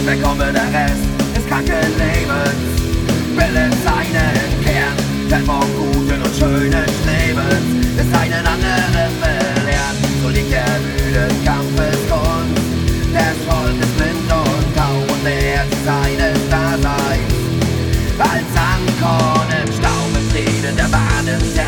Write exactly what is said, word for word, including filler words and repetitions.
wer komme der Rest des kranken Lebens, bildet seinen Kern, der vom Guten und Schönen Strebens, ist einen anderen verlernt. So liegt der müden Kampfesgrund des Volkes blind und taub und lehrt seines Daseins als Ankorn im Staub, im Frieden der Bahnen der